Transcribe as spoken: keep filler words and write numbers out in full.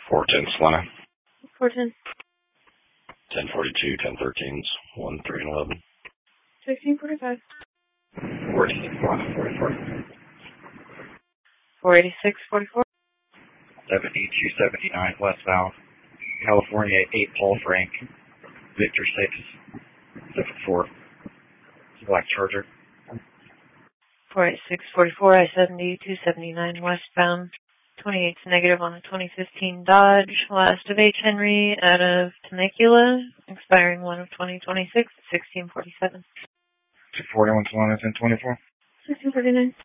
four ten Selena. four ten. ten forty-two, ten thirteens, one, three, and eleven. sixteen forty-five. four eighty-six, forty-four. four eighty-six, forty-four. seventy-two seventy-nine westbound. California eight Paul Frank. Victor six. seven four. Black Charger. four eighty-six, forty-four, I seventy, two seventy-nine westbound. twenty-eight's negative on a twenty fifteen Dodge. Last of H. Henry out of Temecula. Expiring one of twenty twenty-six, sixteen forty-seven. two forty-one Solana ten twenty-four. sixteen forty-nine.